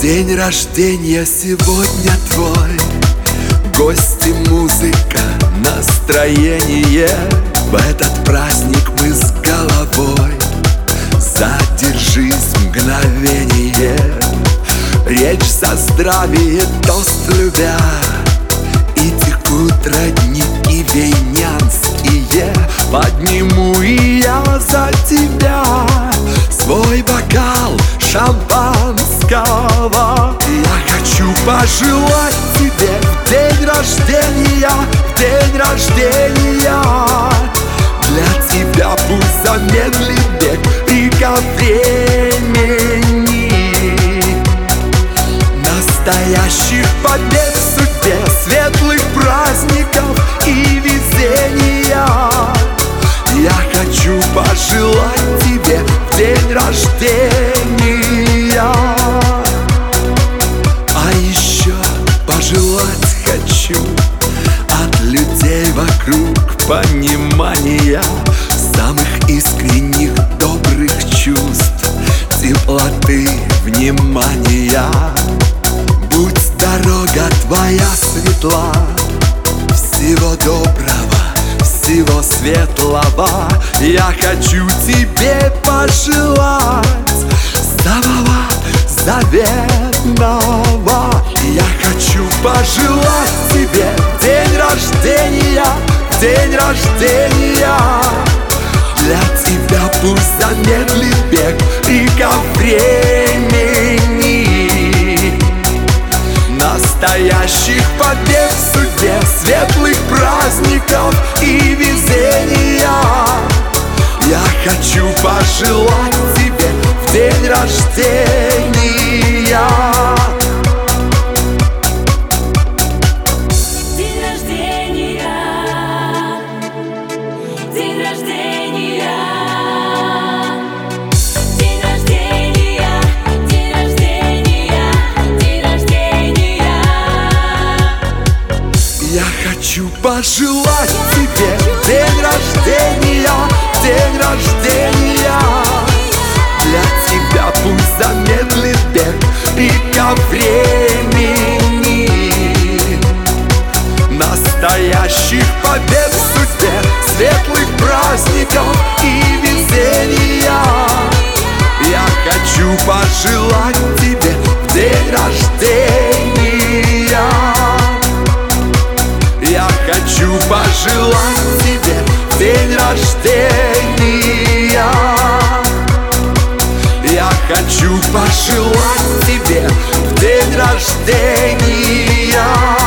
День рождения сегодня твой, гости, музыка, настроение. В этот праздник мы с головой. Задержись мгновение. Речь за здравие, тост любя. И текут родники вейнянские. Подниму и я за тебя свой бокал шампанского. Я хочу пожелать тебе в день рождения, в день рождения. Для тебя пусть замедлит бег река времени. Настоящих побед в судьбе, светлых праздников и везения. Я хочу пожелать тебе в день рождения. А еще пожелать хочу от людей вокруг понимания, самых искренних добрых чувств, теплоты, внимания. Будь дорога твоя светла, всего доброго, всего светлого. Я хочу тебе пожелать самого заветного. Я хочу пожелать тебе в день рождения, в день рождения. Для тебя пусть замедлит бег река времени. Настоящих побед в судьбе, светлых праздников и везения. Я хочу пожелать тебе в день рождения. День рождения, день рождения, день рождения, день рождения, день рождения. Я хочу пожелать тебе день рождения, день рождения. Для тебя пусть замедлит бег река времени. Настоящих побед в судьбе, светлых праздников и везения. Я хочу пожелать тебе в день рождения. Я хочу пожелать тебе в день рождения. Я хочу пожелать тебе в день рождения.